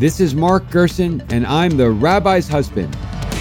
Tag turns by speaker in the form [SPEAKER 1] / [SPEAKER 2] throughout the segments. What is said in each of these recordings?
[SPEAKER 1] This is Mark Gerson, and I'm the Rabbi's husband.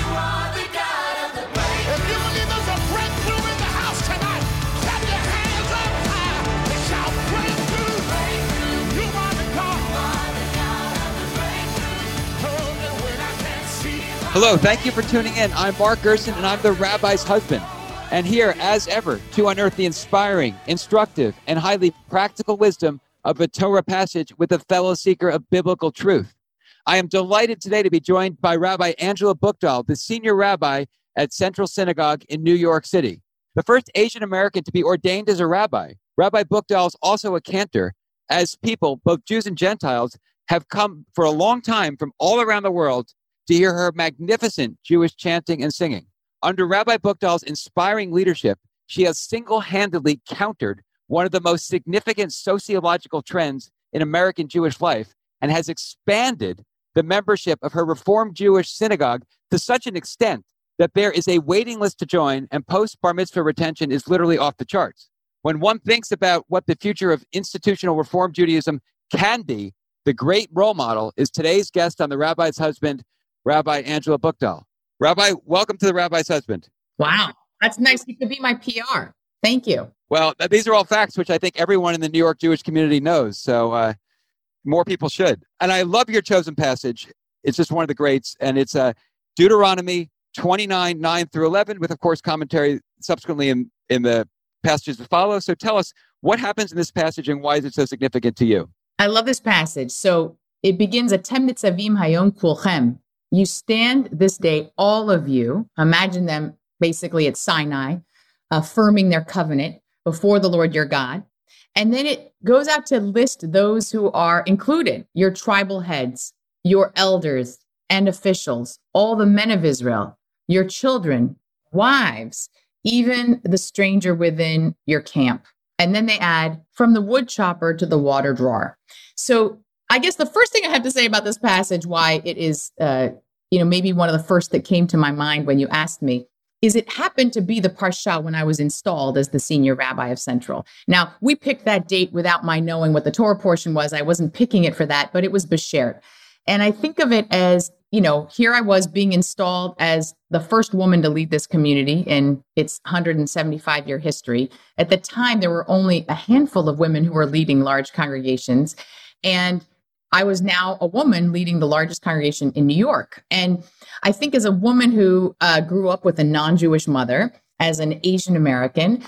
[SPEAKER 1] Hello, thank you for tuning in. I'm Mark Gerson, and I'm the Rabbi's husband. And here, as ever, to unearth the inspiring, instructive, and highly practical wisdom of a Torah passage with a fellow seeker of biblical truth. I am delighted today to be joined by Rabbi Angela Buchdahl, the senior rabbi at Central Synagogue in New York City. The first Asian American to be ordained as a rabbi. Rabbi Buchdahl is also a cantor, as people, both Jews and Gentiles, have come for a long time from all around the world to hear her magnificent Jewish chanting and singing. Under Rabbi Buchdahl's inspiring leadership, she has single-handedly countered one of the most significant sociological trends in American Jewish life and has expanded the membership of her Reformed Jewish synagogue to such an extent that there is a waiting list to join, and post-bar mitzvah retention is literally off the charts. When one thinks about what the future of institutional Reform Judaism can be, the great role model is today's guest on The Rabbi's Husband, Rabbi Angela Buchdahl. Rabbi, welcome to The Rabbi's Husband.
[SPEAKER 2] Wow, that's nice. You could be my PR. Thank you.
[SPEAKER 1] Well, these are all facts, which I think everyone in the New York Jewish community knows, so more people should. And I love your chosen passage. It's just one of the greats, and it's Deuteronomy 29, 9 through 11, with, of course, commentary subsequently in the passages that follow. So tell us, what happens in this passage and why is it so significant to you?
[SPEAKER 2] I love this passage. So it begins, Atem nitzavim hayom kulchem. You stand this day, all of you, imagine them basically at Sinai, affirming their covenant before the Lord your God. And then it goes out to list those who are included, your tribal heads, your elders and officials, all the men of Israel, your children, wives, even the stranger within your camp. And then they add, from the wood chopper to the water drawer. So I guess the first thing I have to say about this passage, why it is, maybe one of the first that came to my mind when you asked me, is it happened to be the Parsha when I was installed as the senior rabbi of Central. Now, we picked that date without my knowing what the Torah portion was. I wasn't picking it for that, but it was Beshert. And I think of it as, here I was being installed as the first woman to lead this community in its 175-year history. At the time, there were only a handful of women who were leading large congregations. And I was now a woman leading the largest congregation in New York. And I think as a woman who grew up with a non-Jewish mother, as an Asian American,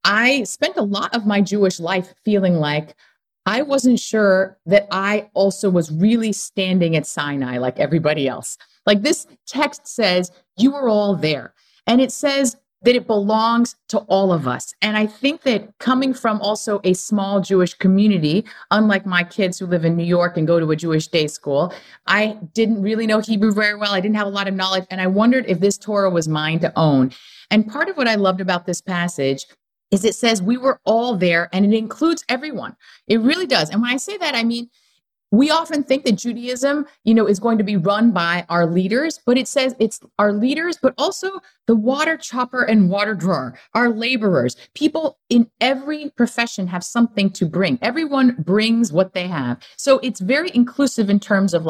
[SPEAKER 2] I spent a lot of my Jewish life feeling like I wasn't sure that I also was really standing at Sinai like everybody else. Like this text says, you were all there. And it says that it belongs to all of us. And I think that coming from also a small Jewish community, unlike my kids who live in New York and go to a Jewish day school, I didn't really know Hebrew very well. I didn't have a lot of knowledge. And I wondered if this Torah was mine to own. And part of what I loved about this passage is it says we were all there, and it includes everyone. It really does. And when I say that, I mean, we often think that Judaism, is going to be run by our leaders, but it says it's our leaders, but also the water chopper and water drawer, our laborers. People in every profession have something to bring. Everyone brings what they have. So it's very inclusive in terms of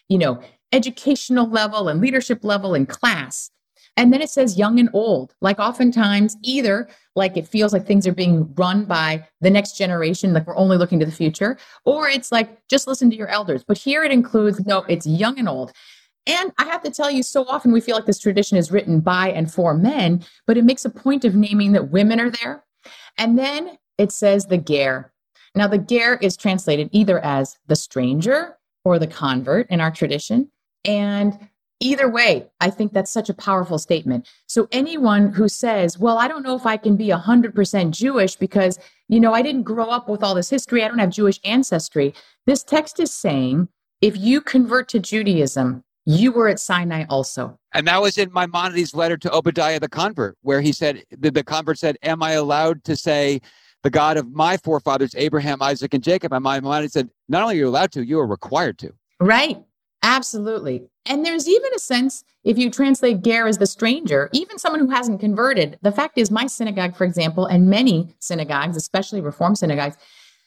[SPEAKER 2] educational level and leadership level and class. And then it says young and old, like oftentimes either like it feels like things are being run by the next generation, like we're only looking to the future, or it's like, just listen to your elders. But here it includes, no, it's young and old. And I have to tell you, so often we feel like this tradition is written by and for men, but it makes a point of naming that women are there. And then it says the ger. Now the ger is translated either as the stranger or the convert in our tradition. And either way, I think that's such a powerful statement. So anyone who says, well, I don't know if I can be 100% Jewish because, I didn't grow up with all this history. I don't have Jewish ancestry. This text is saying, if you convert to Judaism, you were at Sinai also.
[SPEAKER 1] And that was in Maimonides' letter to Obadiah the convert, where he said, the convert said, am I allowed to say the God of my forefathers, Abraham, Isaac, and Jacob? And Maimonides said, not only are you allowed to, you are required to.
[SPEAKER 2] Right. Absolutely. And there's even a sense, if you translate ger as the stranger, even someone who hasn't converted, the fact is my synagogue, for example, and many synagogues, especially Reform synagogues,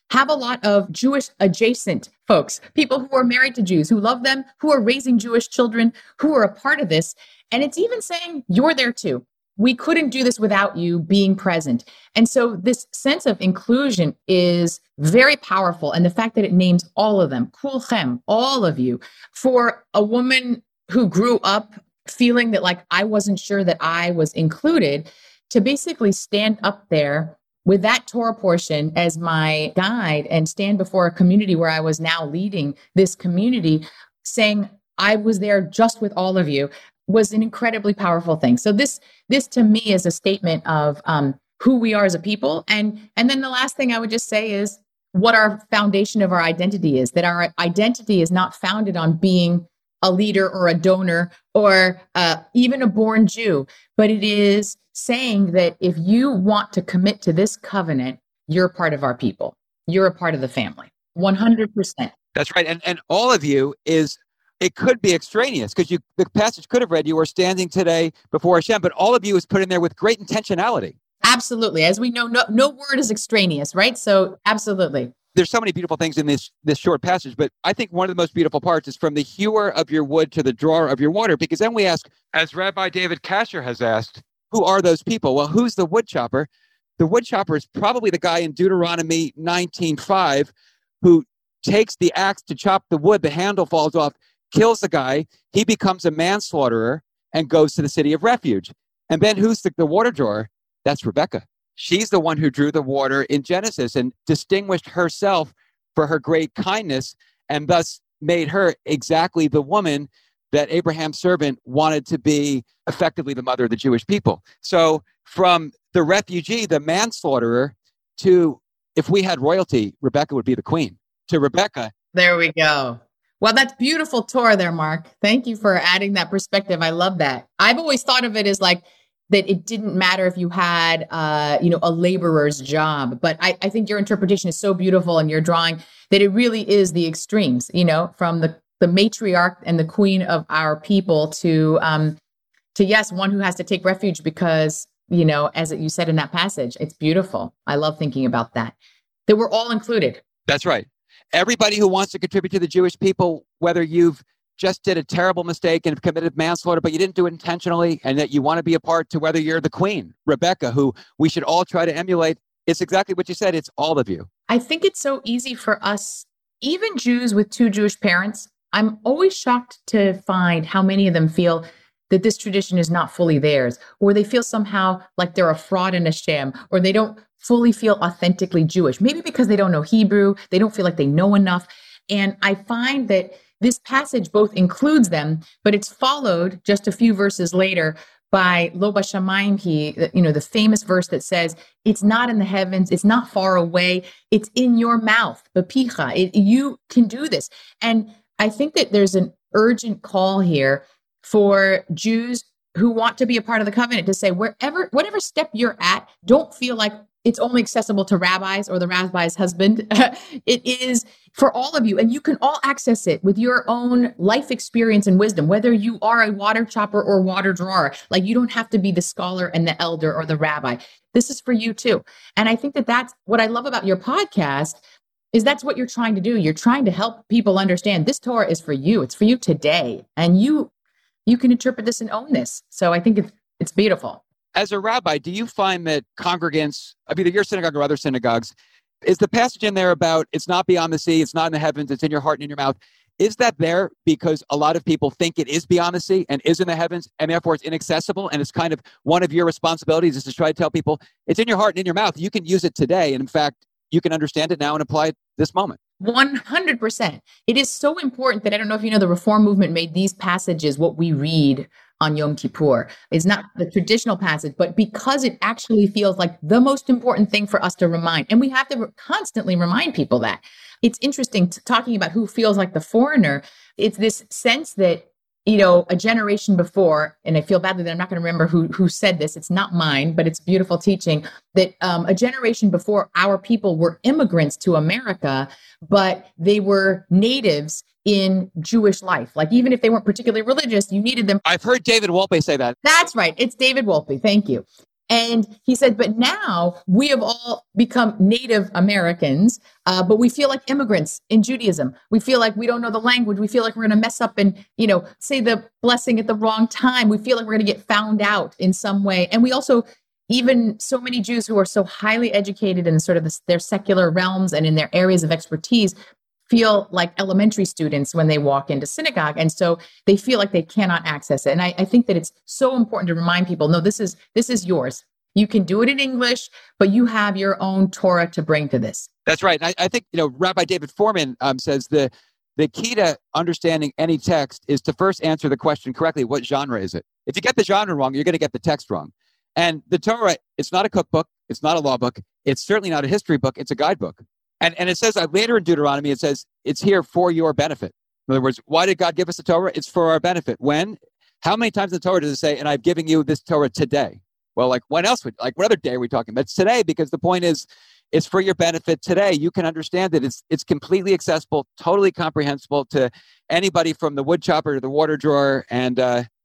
[SPEAKER 2] have a lot of Jewish adjacent folks, people who are married to Jews, who love them, who are raising Jewish children, who are a part of this. And it's even saying, you're there too. We couldn't do this without you being present. And so this sense of inclusion is very powerful. And the fact that it names all of them, kulchem, all of you, for a woman who grew up feeling that like I wasn't sure that I was included, to basically stand up there with that Torah portion as my guide and stand before a community where I was now leading this community, saying I was there just with all of you, was an incredibly powerful thing. So this to me is a statement of who we are as a people. And then the last thing I would just say is what our foundation of our identity is, that our identity is not founded on being a leader or a donor or even a born Jew, but it is saying that if you want to commit to this covenant, you're a part of our people. You're a part of the family. 100%.
[SPEAKER 1] That's right. And all of you is, it could be extraneous because the passage could have read, you are standing today before Hashem, but all of you is put in there with great intentionality.
[SPEAKER 2] Absolutely. As we know, no word is extraneous, right? So absolutely.
[SPEAKER 1] There's so many beautiful things in this short passage, but I think one of the most beautiful parts is from the hewer of your wood to the drawer of your water, because then we ask, as Rabbi David Kasher has asked, who are those people? Well, who's the wood chopper? The wood chopper is probably the guy in Deuteronomy 19:5 who takes the axe to chop the wood, the handle falls off, kills the guy, he becomes a manslaughterer and goes to the city of refuge. And then who's the water drawer? That's Rebecca. She's the one who drew the water in Genesis and distinguished herself for her great kindness and thus made her exactly the woman that Abraham's servant wanted to be effectively the mother of the Jewish people. So from the refugee, the manslaughterer, to, if we had royalty, Rebecca would be the queen. To Rebecca.
[SPEAKER 2] There we go. Well, that's beautiful Torah there, Mark. Thank you for adding that perspective. I love that. I've always thought of it as like, that it didn't matter if you had, a laborer's job. But I think your interpretation is so beautiful and your drawing that it really is the extremes, from the matriarch and the queen of our people to yes, one who has to take refuge because, as you said in that passage, it's beautiful. I love thinking about that we're all included.
[SPEAKER 1] That's right. Everybody who wants to contribute to the Jewish people, whether you've just did a terrible mistake and have committed manslaughter, but you didn't do it intentionally, and that you want to be a part, to whether you're the queen, Rebecca, who we should all try to emulate. It's exactly what you said. It's all of you.
[SPEAKER 2] I think it's so easy for us, even Jews with two Jewish parents. I'm always shocked to find how many of them feel that this tradition is not fully theirs, or they feel somehow like they're a fraud and a sham, or they don't fully feel authentically Jewish, maybe because they don't know Hebrew, they don't feel like they know enough. And I find that this passage both includes them, but it's followed just a few verses later by Lo Bashamayim Hi, the famous verse that says, it's not in the heavens, it's not far away, it's in your mouth, Bapicha. You can do this. And I think that there's an urgent call here for Jews who want to be a part of the covenant to say, whatever step you're at, don't feel like it's only accessible to rabbis or the rabbi's husband. It is for all of you, and you can all access it with your own life experience and wisdom, whether you are a water chopper or water drawer. Like, you don't have to be the scholar and the elder or the rabbi. This is for you too. And I think that that's what I love about your podcast, is that's what you're trying to do. You're trying to help people understand this Torah is for you. It's for you today. And you can interpret this and own this. So I think it's beautiful.
[SPEAKER 1] As a rabbi, do you find that congregants of either your synagogue or other synagogues, is the passage in there about it's not beyond the sea, it's not in the heavens, it's in your heart and in your mouth? Is that there because a lot of people think it is beyond the sea and is in the heavens, and therefore it's inaccessible, and it's kind of one of your responsibilities is to try to tell people it's in your heart and in your mouth. You can use it today. And in fact, you can understand it now and apply it this moment.
[SPEAKER 2] 100%. It is so important that, I don't know if you know, the Reform movement made these passages what we read on Yom Kippur. It's not the traditional passage, but because it actually feels like the most important thing for us to remind. And we have to constantly remind people that. It's interesting talking about who feels like the foreigner. It's this sense that, a generation before, and I feel badly that I'm not going to remember who said this. It's not mine, but it's beautiful teaching, that a generation before, our people were immigrants to America, but they were natives in Jewish life. Like, even if they weren't particularly religious, you needed them.
[SPEAKER 1] I've heard David Wolpe say that.
[SPEAKER 2] That's right. It's David Wolpe. Thank you. And he said, but now we have all become Native Americans, but we feel like immigrants in Judaism. We feel like we don't know the language. We feel like we're going to mess up and, say the blessing at the wrong time. We feel like we're going to get found out in some way. And we also, even so many Jews who are so highly educated in sort of their secular realms and in their areas of expertise, feel like elementary students when they walk into synagogue. And so they feel like they cannot access it. And I think that it's so important to remind people, no, this is yours. You can do it in English, but you have your own Torah to bring to this.
[SPEAKER 1] That's right. I think, Rabbi David Foreman says the key to understanding any text is to first answer the question correctly. What genre is it? If you get the genre wrong, you're going to get the text wrong. And the Torah, it's not a cookbook. It's not a law book. It's certainly not a history book. It's a guidebook. And it says later in Deuteronomy, it says it's here for your benefit. In other words, why did God give us the Torah? It's for our benefit. When? How many times in the Torah does it say, and I've given you this Torah today? Well, when else what other day are we talking about? It's today, because the point is, it's for your benefit today. You can understand it. It's completely accessible, totally comprehensible to anybody from the wood chopper to the water drawer, and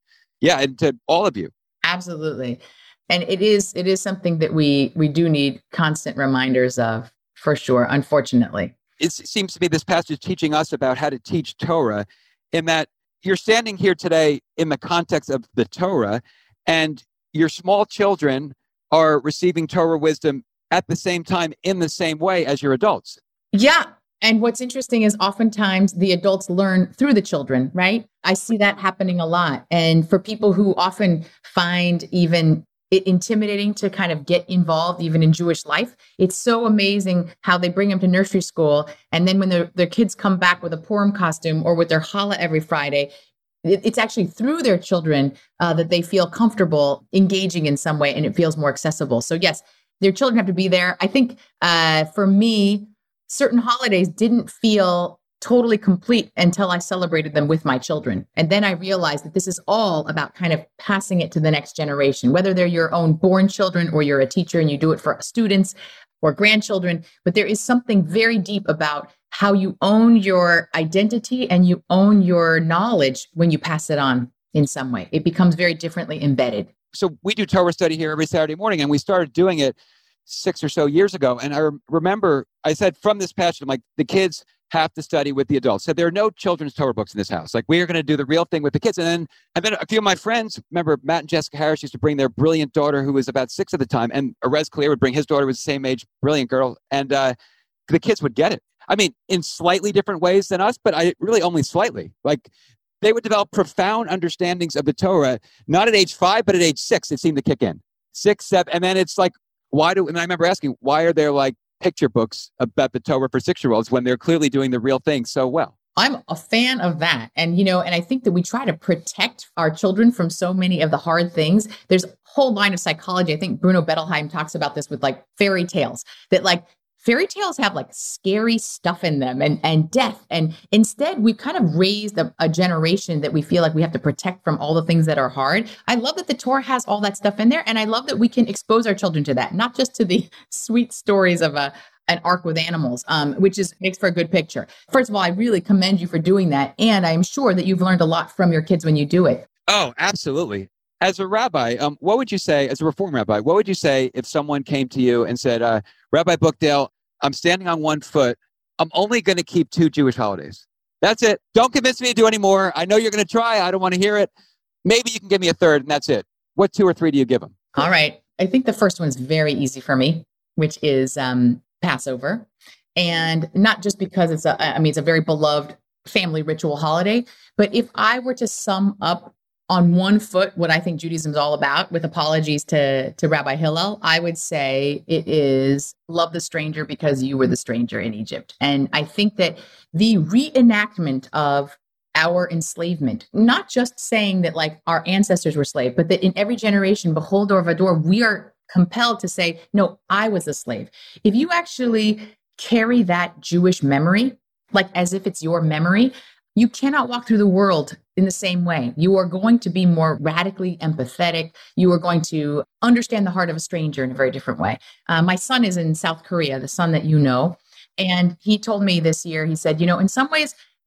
[SPEAKER 1] and to all of you.
[SPEAKER 2] Absolutely. And it is something that we do need constant reminders of. For sure, unfortunately.
[SPEAKER 1] It seems to me this passage teaching us about how to teach Torah, in that you're standing here today in the context of the Torah, and your small children are receiving Torah wisdom at the same time in the same way as your adults.
[SPEAKER 2] Yeah. And what's interesting is oftentimes the adults learn through the children, right? I see that happening a lot. And for people who often find even it intimidating to kind of get involved even in Jewish life, it's so amazing how they bring them to nursery school. And then when their kids come back with a Purim costume or with their challah every Friday, it's actually through their children that they feel comfortable engaging in some way, and it feels more accessible. So yes, their children have to be there. I think for me, certain holidays didn't feel totally complete until I celebrated them with my children. And then I realized that this is all about kind of passing it to the next generation, whether they're your own born children or you're a teacher and you do it for students or grandchildren. But there is something very deep about how you own your identity and you own your knowledge when you pass it on in some way. It becomes very differently embedded.
[SPEAKER 1] So we do Torah study here every Saturday morning, and we started doing it 6 or so years ago. And I remember I said from this passage, I'm like, the kids have to study with the adults. So there are no children's Torah books in this house. Like, we are going to do the real thing with the kids. And then a few of my friends, remember Matt and Jessica Harris used to bring their brilliant daughter, who was about 6 at the time, and Erez Clear would bring his daughter, who was the same age, brilliant girl. And the kids would get it. I mean, in slightly different ways than us, but really only slightly. Like, they would develop profound understandings of the Torah, not at age 5, but at age 6, it seemed to kick in. 6, 7, and then it's like, and I remember asking, why are there like picture books about the Torah for 6-year-olds when they're clearly doing the real thing so well?
[SPEAKER 2] I'm a fan of that. And, and I think that we try to protect our children from so many of the hard things. There's a whole line of psychology. I think Bruno Bettelheim talks about this with like fairy tales, that like fairy tales have like scary stuff in them and death. And instead, we've kind of raised a generation that we feel like we have to protect from all the things that are hard. I love that the Torah has all that stuff in there. And I love that we can expose our children to that, not just to the sweet stories of an ark with animals, which makes for a good picture. First of all, I really commend you for doing that. And I'm sure that you've learned a lot from your kids when you do it.
[SPEAKER 1] Oh, absolutely. As a rabbi, what would you say, as a Reform rabbi, what would you say if someone came to you and said, Rabbi Bookdale, I'm standing on one foot. I'm only going to keep 2 Jewish holidays. That's it. Don't convince me to do any more. I know you're going to try. I don't want to hear it. Maybe you can give me a third, and that's it. What 2 or 3 do you give them?
[SPEAKER 2] All right. I think the first one's very easy for me, which is Passover. And not just because it's a very beloved family ritual holiday, but if I were to sum up on one foot what I think Judaism is all about, with apologies to Rabbi Hillel, I would say it is love the stranger because you were the stranger in Egypt. And I think that the reenactment of our enslavement, not just saying that like our ancestors were slaves, but that in every generation, behold or vador, we are compelled to say, no, I was a slave. If you actually carry that Jewish memory, like as if it's your memory, you cannot walk through the world in the same way. You are going to be more radically empathetic. You are going to understand the heart of a stranger in a very different way. My son is in South Korea, the son that you know. And he told me this year, he said, in some ways,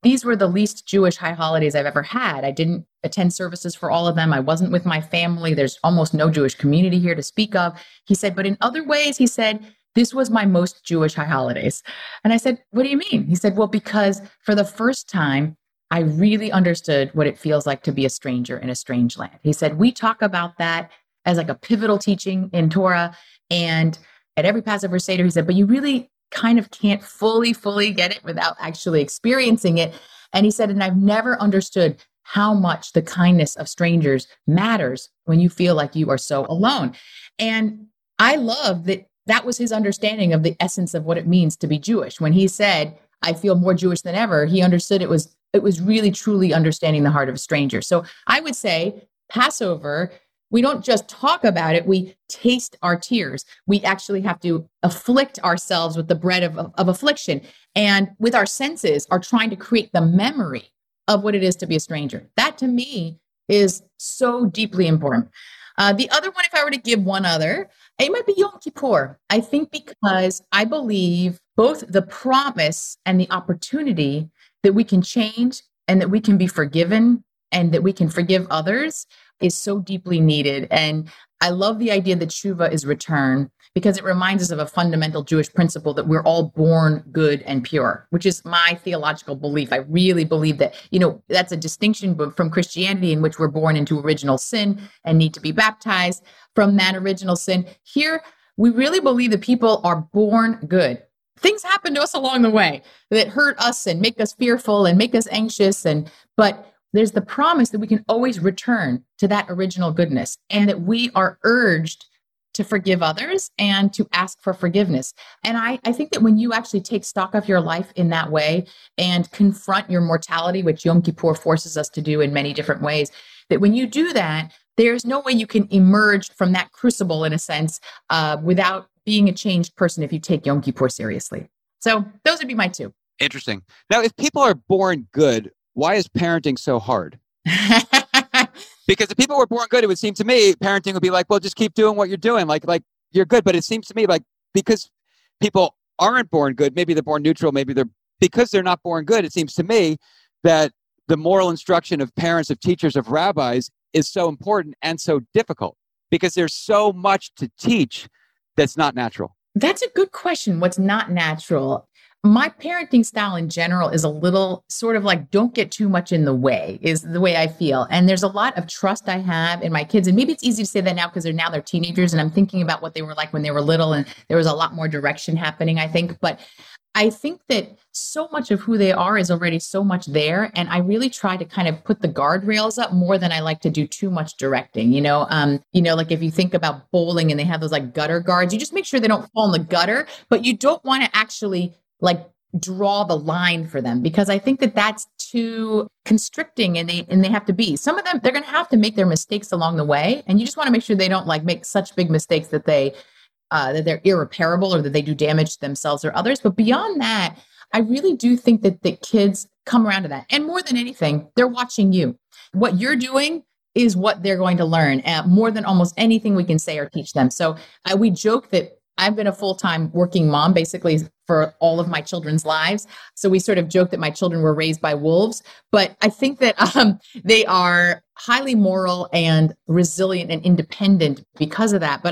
[SPEAKER 2] these were the least Jewish high holidays I've ever had. I didn't attend services for all of them. I wasn't with my family. There's almost no Jewish community here to speak of. He said, but in other ways, he said, this was my most Jewish high holidays. And I said, what do you mean? He said, well, because for the first time, I really understood what it feels like to be a stranger in a strange land. He said, we talk about that as like a pivotal teaching in Torah. And at every Passover Seder, he said, but you really kind of can't fully get it without actually experiencing it. And he said, and I've never understood how much the kindness of strangers matters when you feel like you are so alone. And I love that that was his understanding of the essence of what it means to be Jewish. When he said, I feel more Jewish than ever, he understood it was really truly understanding the heart of a stranger. So I would say Passover, we don't just talk about it, we taste our tears. We actually have to afflict ourselves with the bread of affliction. And with our senses are trying to create the memory of what it is to be a stranger. That to me is so deeply important. The other one, if I were to give one other, it might be Yom Kippur. I think because I believe both the promise and the opportunity that we can change and that we can be forgiven and that we can forgive others is so deeply needed. And I love the idea that tshuva is return because it reminds us of a fundamental Jewish principle that we're all born good and pure, which is my theological belief. I really believe that, that's a distinction from Christianity in which we're born into original sin and need to be baptized from that original sin. Here, we really believe that people are born good. Things happen to us along the way that hurt us and make us fearful and make us anxious. But there's the promise that we can always return to that original goodness and that we are urged to forgive others and to ask for forgiveness. And I think that when you actually take stock of your life in that way and confront your mortality, which Yom Kippur forces us to do in many different ways, that when you do that, there's no way you can emerge from that crucible, in a sense, without being a changed person if you take Yom Kippur seriously. So those would be my two.
[SPEAKER 1] Interesting. Now, if people are born good, why is parenting so hard? Because if people were born good, it would seem to me parenting would be like, well, just keep doing what you're doing. Like you're good. But it seems to me like because people aren't born good, maybe they're born neutral, because they're not born good, it seems to me that the moral instruction of parents, of teachers, of rabbis is so important and so difficult because there's so much to teach that's not natural.
[SPEAKER 2] That's a good question. What's not natural? My parenting style in general is a little sort of like, don't get too much in the way, is the way I feel. And there's a lot of trust I have in my kids. And maybe it's easy to say that now because they're teenagers and I'm thinking about what they were like when they were little and there was a lot more direction happening, I think. But I think that so much of who they are is already so much there. And I really try to kind of put the guardrails up more than I like to do too much directing. Like if you think about bowling and they have those like gutter guards, you just make sure they don't fall in the gutter, but you don't want to actually like draw the line for them because I think that that's too constricting and they have to be. Some of them, they're going to have to make their mistakes along the way. And you just want to make sure they don't like make such big mistakes that they're irreparable or that they do damage to themselves or others. But beyond that, I really do think that the kids come around to that. And more than anything, they're watching you. What you're doing is what they're going to learn more than almost anything we can say or teach them. So we joke that I've been a full-time working mom basically for all of my children's lives. So we sort of joke that my children were raised by wolves, but I think that they are highly moral and resilient and independent because of that. But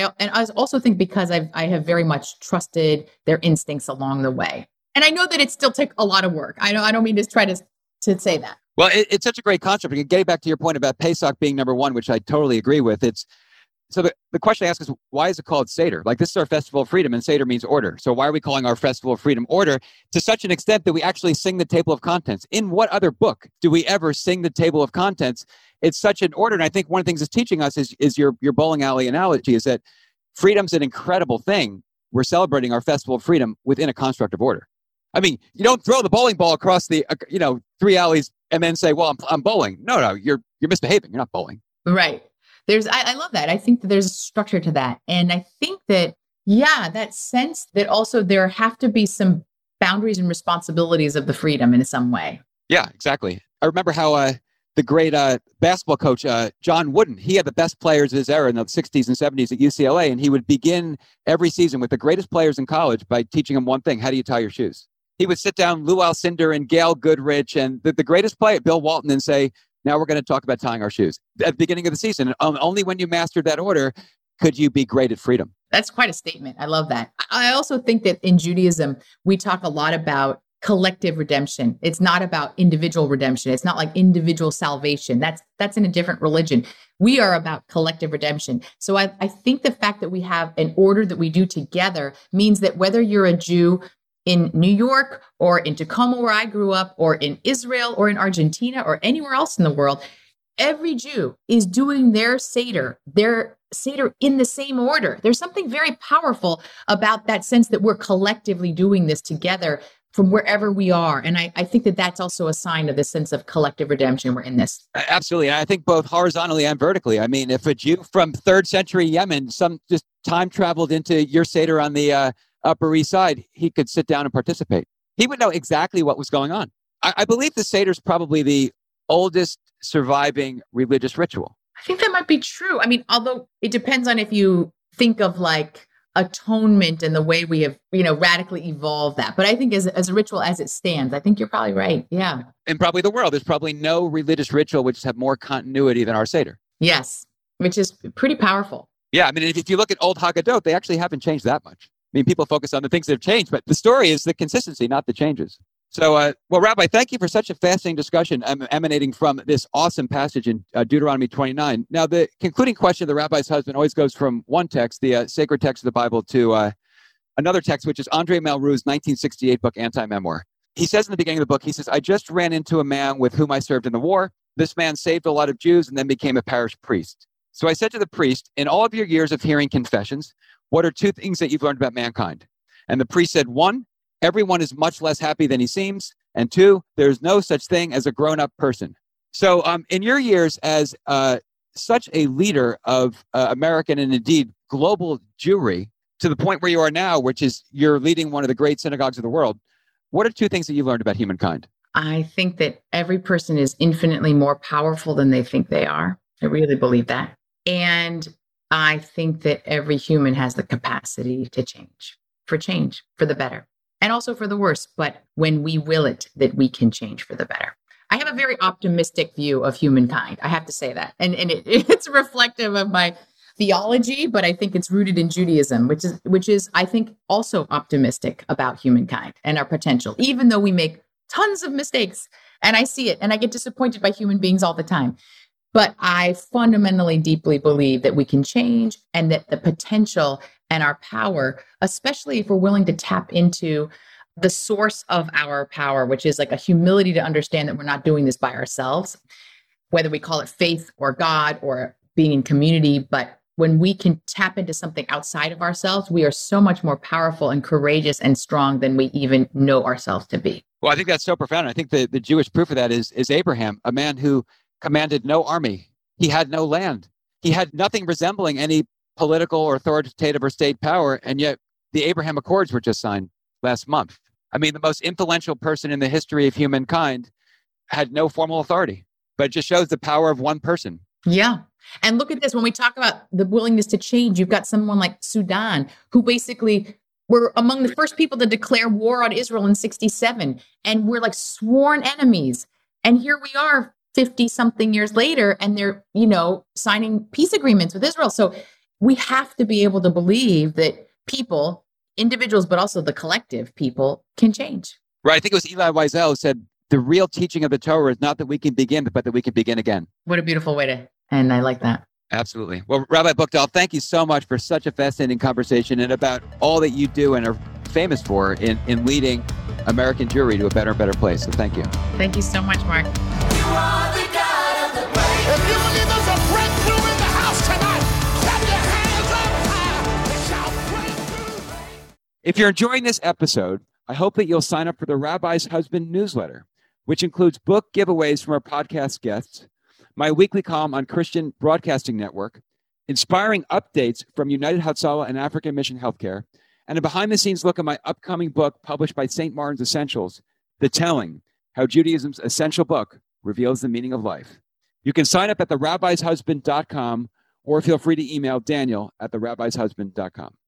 [SPEAKER 2] I also think because I have very much trusted their instincts along the way. And I know that it still takes a lot of work. I don't mean to try to say that.
[SPEAKER 1] Well, it's such a great concept. Getting back to your point about Pesach being number one, which I totally agree with, so the question I ask is, why is it called Seder? Like, this is our Festival of Freedom, and Seder means order. So why are we calling our Festival of Freedom order to such an extent that we actually sing the table of contents? In what other book do we ever sing the table of contents? It's such an order. And I think one of the things it's teaching us is your bowling alley analogy is that freedom's an incredible thing. We're celebrating our Festival of Freedom within a construct of order. I mean, you don't throw the bowling ball across the, 3 alleys and then say, well, I'm bowling. No, you're misbehaving. You're not bowling.
[SPEAKER 2] Right. I love that. I think that there's a structure to that. And I think that, that sense that also there have to be some boundaries and responsibilities of the freedom in some way.
[SPEAKER 1] Yeah, exactly. I remember how the great basketball coach, John Wooden, he had the best players of his era in the 60s and 70s at UCLA. And he would begin every season with the greatest players in college by teaching them one thing: how do you tie your shoes? He would sit down Lou Alcindor and Gail Goodrich and the greatest play at Bill Walton and say, now we're going to talk about tying our shoes. At the beginning of the season, only when you mastered that order could you be great at freedom.
[SPEAKER 2] That's quite a statement. I love that. I also think that in Judaism, we talk a lot about collective redemption. It's not about individual redemption. It's not like individual salvation. That's in a different religion. We are about collective redemption. So I think the fact that we have an order that we do together means that whether you're a Jew in New York or in Tacoma, where I grew up, or in Israel or in Argentina or anywhere else in the world, every Jew is doing their Seder in the same order. There's something very powerful about that sense that we're collectively doing this together from wherever we are. And I think that that's also a sign of the sense of collective redemption. We're in this.
[SPEAKER 1] Absolutely. And I think both horizontally and vertically. I mean, if a Jew from 3rd century Yemen, some just time traveled into your Seder on the Upper East Side, he could sit down and participate. He would know exactly what was going on. I believe the Seder is probably the oldest surviving religious ritual.
[SPEAKER 2] I think that might be true. I mean, although it depends on if you think of like atonement and the way we have, radically evolved that. But I think as a ritual as it stands, I think you're probably right. Yeah.
[SPEAKER 1] And probably the world. There's probably no religious ritual which have more continuity than our Seder.
[SPEAKER 2] Yes, which is pretty powerful.
[SPEAKER 1] Yeah. I mean, if you look at old Haggadot, they actually haven't changed that much. I mean, people focus on the things that have changed, but the story is the consistency, not the changes. So, well, Rabbi, thank you for such a fascinating discussion emanating from this awesome passage in Deuteronomy 29. Now, the concluding question of the rabbi's husband always goes from one text, the sacred text of the Bible, to another text, which is Andre Malraux's 1968 book, Anti-Memoir. He says in the beginning of the book, he says, I just ran into a man with whom I served in the war. This man saved a lot of Jews and then became a parish priest. So I said to the priest, in all of your years of hearing confessions, what are 2 things that you've learned about mankind? And the priest said, 1, everyone is much less happy than he seems. And 2, there's no such thing as a grown-up person. So in your years as such a leader of American and indeed global Jewry, to the point where you are now, which is you're leading one of the great synagogues of the world, what are 2 things that you've learned about humankind?
[SPEAKER 2] I think that every person is infinitely more powerful than they think they are. I really believe that. And I think that every human has the capacity to change, for the better. And also for the worse, but when we will it, that we can change for the better. I have a very optimistic view of humankind. I have to say that. And it's reflective of my theology, but I think it's rooted in Judaism, which is, I think, also optimistic about humankind and our potential, even though we make tons of mistakes. And I see it, and I get disappointed by human beings all the time. But I fundamentally, deeply believe that we can change and that the potential and our power, especially if we're willing to tap into the source of our power, which is like a humility to understand that we're not doing this by ourselves, whether we call it faith or God or being in community. But when we can tap into something outside of ourselves, we are so much more powerful and courageous and strong than we even know ourselves to be.
[SPEAKER 1] Well, I think that's so profound. I think the Jewish proof of that is Abraham, a man who commanded no army. He had no land. He had nothing resembling any political or authoritative or state power. And yet the Abraham Accords were just signed last month. I mean, the most influential person in the history of humankind had no formal authority, but it just shows the power of one person.
[SPEAKER 2] Yeah. And look at this. When we talk about the willingness to change, you've got someone like Sudan, who basically were among the first people to declare war on Israel in 1967. And we're like sworn enemies. And here we are 50 something years later, and they're, signing peace agreements with Israel. So we have to be able to believe that people, individuals, but also the collective people can change.
[SPEAKER 1] Right. I think it was Elie Wiesel who said, the real teaching of the Torah is not that we can begin, but that we can begin again.
[SPEAKER 2] What a beautiful way to end. I like that.
[SPEAKER 1] Absolutely. Well, Rabbi Buchdahl, thank you so much for such a fascinating conversation and about all that you do and are famous for in leading American Jewry to a better and better place. So thank you.
[SPEAKER 2] Thank you so much, Mark.
[SPEAKER 3] You are the God of the breakthrough. If you believe there's a breakthrough in the house tonight, clap your hands up high and shout breakthrough.
[SPEAKER 1] If you're enjoying this episode, I hope that you'll sign up for the Rabbi's Husband newsletter, which includes book giveaways from our podcast guests, my weekly column on Christian Broadcasting Network, inspiring updates from United Hatzalah and African Mission Healthcare, and a behind-the-scenes look at my upcoming book published by St. Martin's Essentials, The Telling, How Judaism's Essential Book Reveals the Meaning of Life. You can sign up at therabbishusband.com or feel free to email Daniel at therabbishusband.com.